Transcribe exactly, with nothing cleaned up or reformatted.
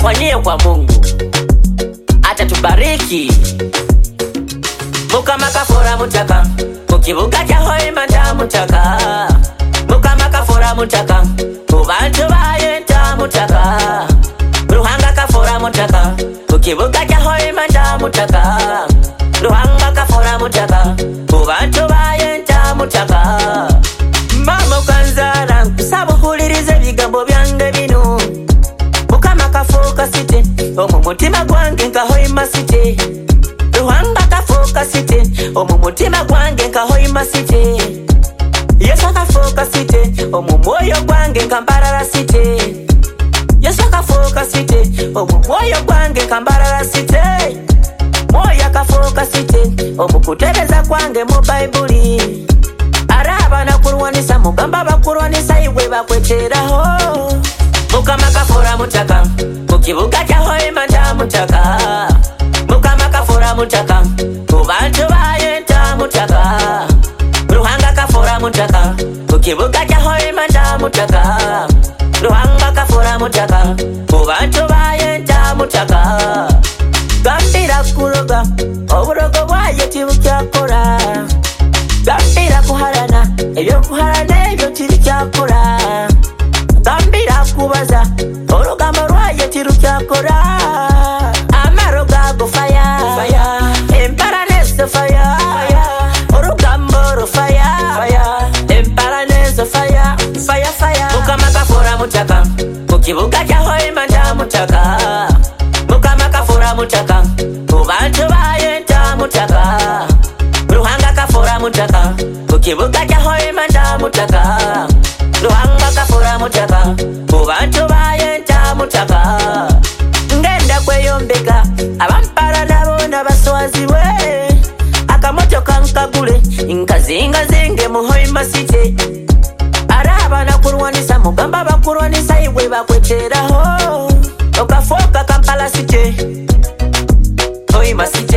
tufanyie kwa Mungu atatubariki. Mukama kafora mutaka mukibuga kya Hoima nta mutaka. Mukama kafora mutaka mubantu baye nta mutaka. Ruhanga kafora mutaka mukibuga kya Hoima nta mutaka. Ruhanga kafora mutaka mubantu baye nta mutaka. Mama kanzara kusaba hulirize bigambo byange bino. Mukama kafoka site omu mutima gwange nka Hoima site. Ruhanga kafoka site omu mutima gwange nka Hoima site. Yesu kafoka site omu mwoyo gwange nka Mbarara site. Yesu kafoka site omu mwoyo gwange nka Mbarara site. Moya kafoka site omu kutereza gwange mu Baibuli. Araba na kurwanisa mugamba bakurwanisa iwe bakweteraho. Mukama kafora mutaka mukibuga kya Hoima nta mutaka. Mukama kafora mutaka mubantu baye nta mutaka. Ruhanga kafora mutaka mukibuga kya Hoima nta mutaka. Ruhanga kafora mutaka mubantu baye nta mutaka. Gambira kuroga oburogo bwaye tibukyakora. Gambira kuharana ebyo kuharana ebyo tibukyakora. Gambira kubaza olugambo lwaye tirukyakora. Amaro gago fire fire emparanese fire fire. Olugambo ro fire fire emparanese fire fire fire. Mukama kafora mutaka mukibuga kya Hoima nta mutaka. Mukama kafora mutaka mubantu baye nta mutaka. Ruhanga kafora mutaka mukibuga kya Hoima nta mutaka. Ruhanga kafora mutaka mubantu baye nta mutaka. Ngenda kweyombeka abampara nabo nabaswazibwe. Akamotoka nkagule nkazinga zinge mu Hoima site. Araba na kurwanisa mugamba bakurwanisa iwe bakweteraho. Okafoka Kampala site Hoima site.